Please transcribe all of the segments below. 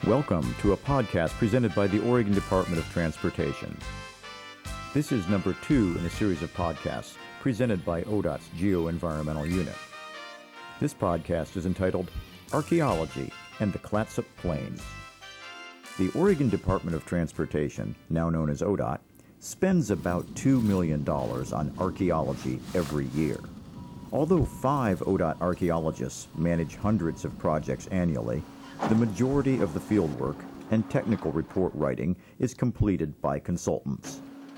Welcome to a podcast presented by the Oregon Department of Transportation. This is number 2 in a series of podcasts presented by ODOT's Geo-Environmental Unit. This podcast is entitled Archaeology and the Clatsop Plains. The Oregon Department of Transportation, now known as ODOT, spends about $2 million on archaeology every year. Although 5 ODOT archaeologists manage hundreds of projects annually, the majority of the fieldwork and technical report writing is completed by consultants.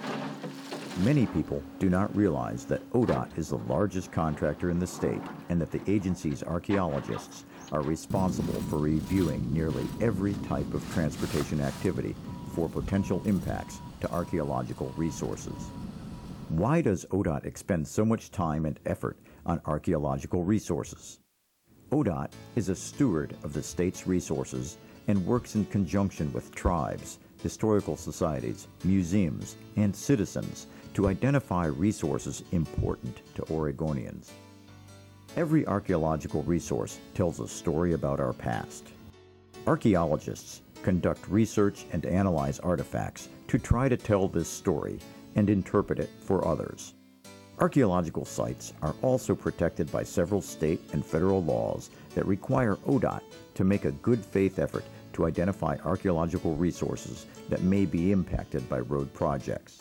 Many people do not realize that ODOT is the largest contractor in the state and that the agency's archaeologists are responsible for reviewing nearly every type of transportation activity for potential impacts to archaeological resources. Why does ODOT expend so much time and effort on archaeological resources? ODOT is a steward of the state's resources and works in conjunction with tribes, historical societies, museums, and citizens to identify resources important to Oregonians. Every archaeological resource tells a story about our past. Archaeologists conduct research and analyze artifacts to try to tell this story and interpret it for others. Archaeological sites are also protected by several state and federal laws that require ODOT to make a good faith effort to identify archaeological resources that may be impacted by road projects.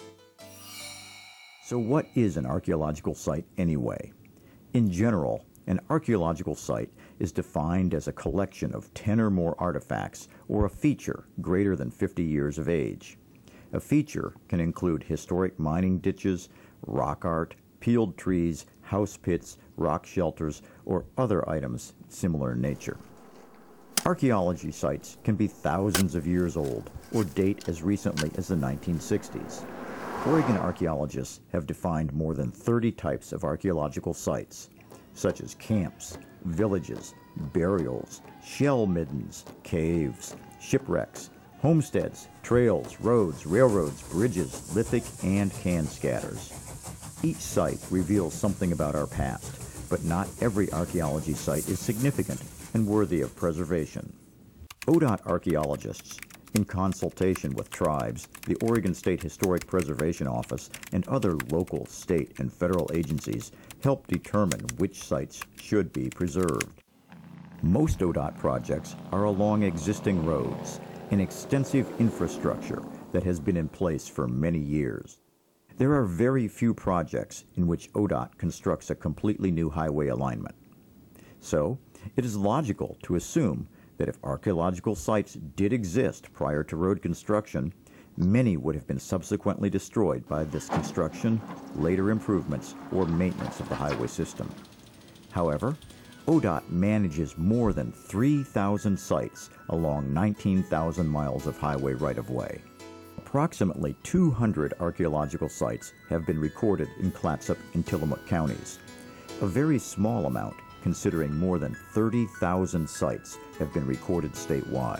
So what is an archaeological site anyway? In general, an archaeological site is defined as a collection of 10 or more artifacts or a feature greater than 50 years of age. A feature can include historic mining ditches, rock art, peeled trees, house pits, rock shelters, or other items similar in nature. Archaeology sites can be thousands of years old or date as recently as the 1960s. Oregon archaeologists have defined more than 30 types of archaeological sites, such as camps, villages, burials, shell middens, caves, shipwrecks, homesteads, trails, roads, railroads, bridges, lithic, and can scatters. Each site reveals something about our past, but not every archaeology site is significant and worthy of preservation. ODOT archaeologists, in consultation with tribes, the Oregon State Historic Preservation Office, and other local, state, and federal agencies, help determine which sites should be preserved. Most ODOT projects are along existing roads, an extensive infrastructure that has been in place for many years. There are very few projects in which ODOT constructs a completely new highway alignment. So, it is logical to assume that if archaeological sites did exist prior to road construction, many would have been subsequently destroyed by this construction, later improvements, or maintenance of the highway system. However, ODOT manages more than 3,000 sites along 19,000 miles of highway right-of-way. Approximately 200 archaeological sites have been recorded in Clatsop and Tillamook counties. A very small amount, considering more than 30,000 sites have been recorded statewide.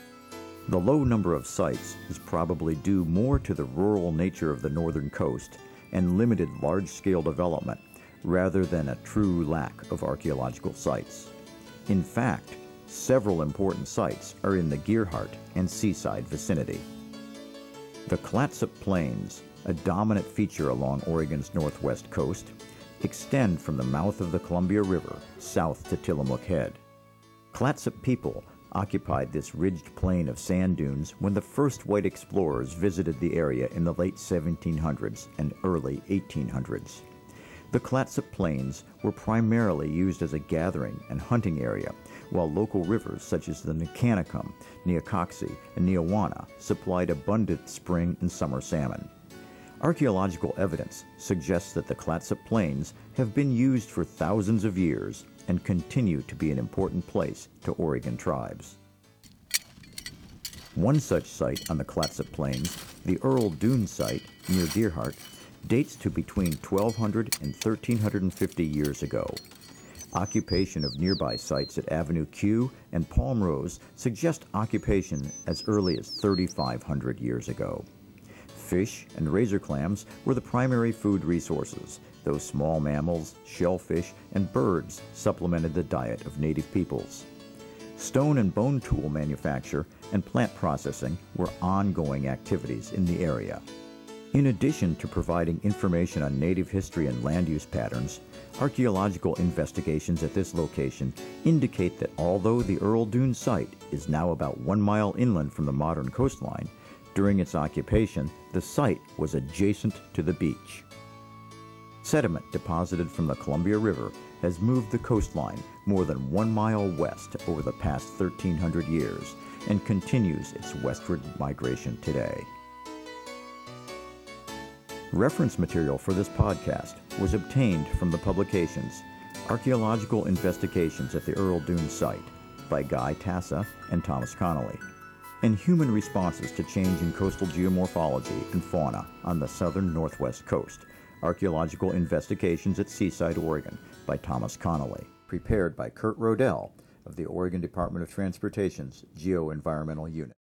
The low number of sites is probably due more to the rural nature of the northern coast and limited large-scale development rather than a true lack of archaeological sites. In fact, several important sites are in the Gearhart and Seaside vicinity. The Clatsop Plains, a dominant feature along Oregon's northwest coast, extend from the mouth of the Columbia River south to Tillamook Head. Clatsop people occupied this ridged plain of sand dunes when the first white explorers visited the area in the late 1700s and early 1800s. The Clatsop Plains were primarily used as a gathering and hunting area, while local rivers such as the Nicanacum, Neocoxie, and Neawanna supplied abundant spring and summer salmon. Archaeological evidence suggests that the Clatsop Plains have been used for thousands of years and continue to be an important place to Oregon tribes. One such site on the Clatsop Plains, the Earl Dune site near Gearhart, dates to between 1,200 and 1,350 years ago. Occupation of nearby sites at Avenue Q and Palm Rose suggest occupation as early as 3,500 years ago. Fish and razor clams were the primary food resources, though small mammals, shellfish, and birds supplemented the diet of native peoples. Stone and bone tool manufacture and plant processing were ongoing activities in the area. In addition to providing information on native history and land use patterns, archaeological investigations at this location indicate that although the Earl Dune site is now about 1 mile inland from the modern coastline, during its occupation, the site was adjacent to the beach. Sediment deposited from the Columbia River has moved the coastline more than 1 mile west over the past 1,300 years and continues its westward migration today. Reference material for this podcast was obtained from the publications Archaeological Investigations at the Earl Dune Site by Guy Tassa and Thomas Connolly, and Human Responses to Change in Coastal Geomorphology and Fauna on the Southern Northwest Coast, Archaeological Investigations at Seaside, Oregon by Thomas Connolly, prepared by Kurt Rodell of the Oregon Department of Transportation's Geo-Environmental Unit.